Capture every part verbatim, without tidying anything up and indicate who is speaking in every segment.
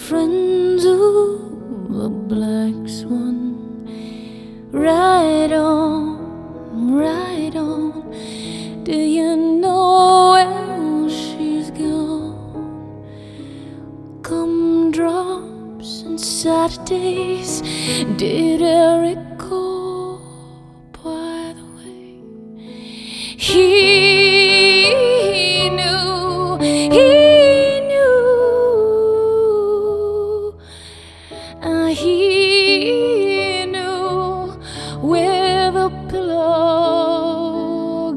Speaker 1: friends of the black swan. Ride on, ride on. Do you know where she's gone? Gumdrops and Saturdays. Did Eric call, by the way? He knew, he knew, uh, he knew where the pillow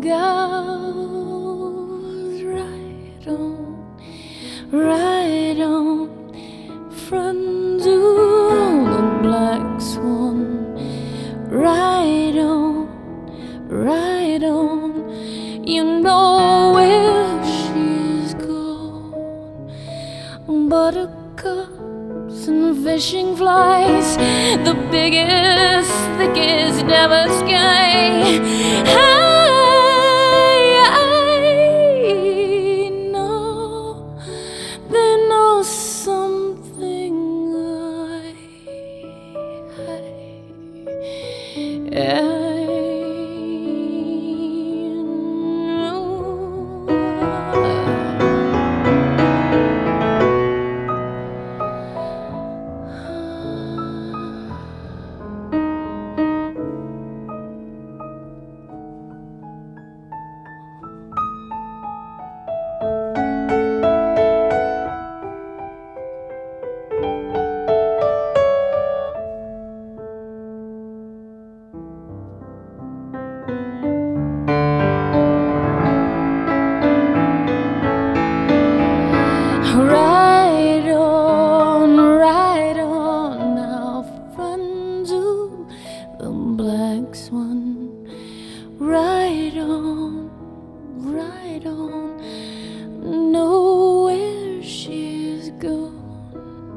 Speaker 1: goes. Right on, right on, friends of the black swan. Right on, right on, you know where she's gone. Buttercups and fishing flies, the biggest, thickest ever sky. I, I know they know something I, I, I Ride on, ride on now, friends of the black swan. Ride on, ride on, know where she's gone.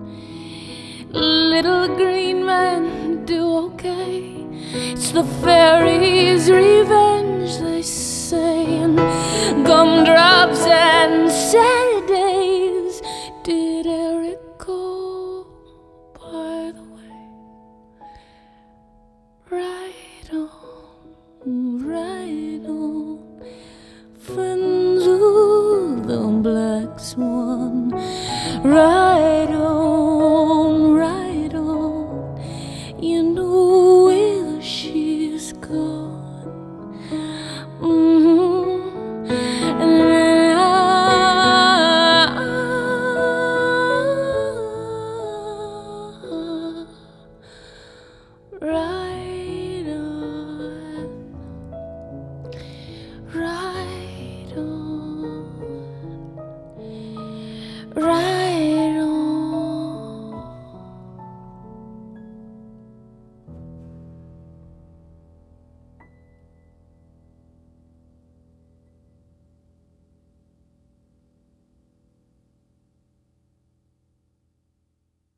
Speaker 1: Little green man, do okay. It's the fairies' revenge, they say, and gumdrops and Saturdays. Did Eric call, by the way? Right on, right on, friends of the black swan. Right